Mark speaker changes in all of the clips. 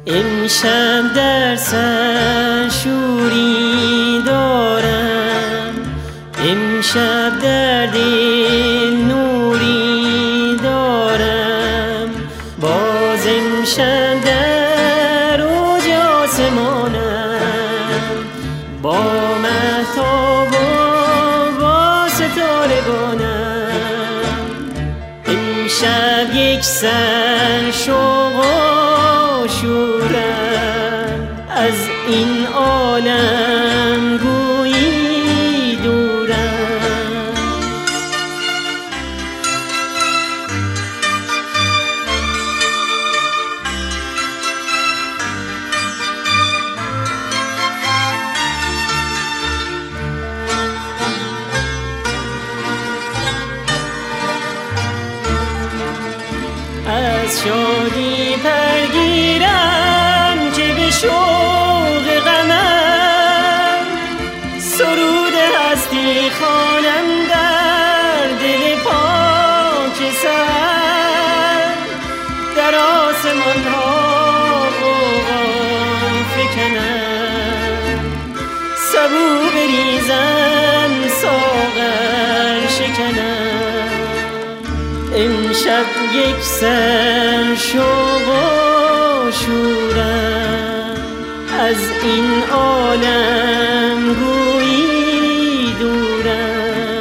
Speaker 1: امشب در سر شوری دارم، امشب در دل نوری دارم، باز امشب در اوج آسمانم، با مهتاب و با ستارگانم. امشب یک سر شوق و شورم، از این عالم گویی دورم. از شادی پرگیرم که به شوق غمم، سرود هستی خوانم در دل پاک سحر، در آسمان ها غوغا فکنم، سبو بریزم ساغر شکنم. امشب یک سر شوق و شورم، از این عالم گویی دورم.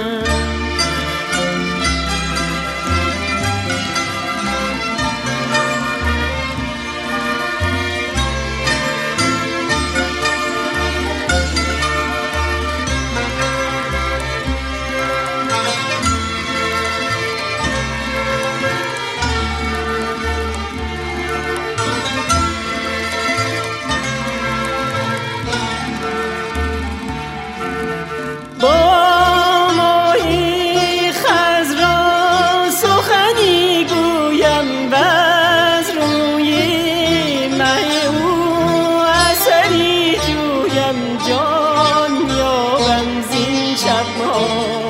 Speaker 1: جان یابم زین شب‌ها،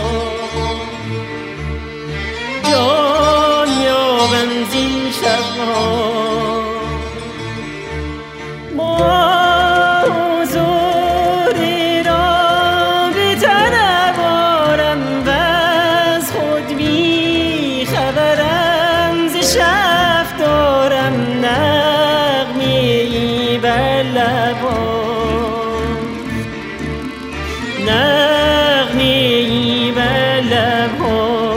Speaker 1: جان یابم زین شب‌ها. حضور را به طلبارم و از خود بی خبرم، ز شف دارم نغمه‌ای بر لب‌ها، نغمه‌ای بر لب‌ها.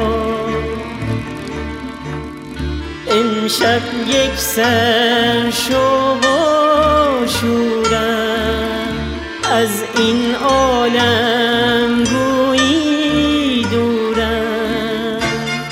Speaker 1: امشب یک سر شوق و شورم، از این عالم گویی دورم.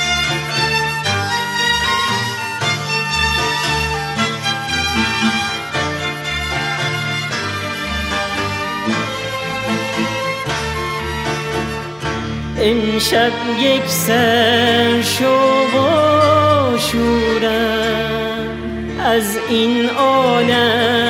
Speaker 1: امشب یک سر شوق و شورم، از این عالم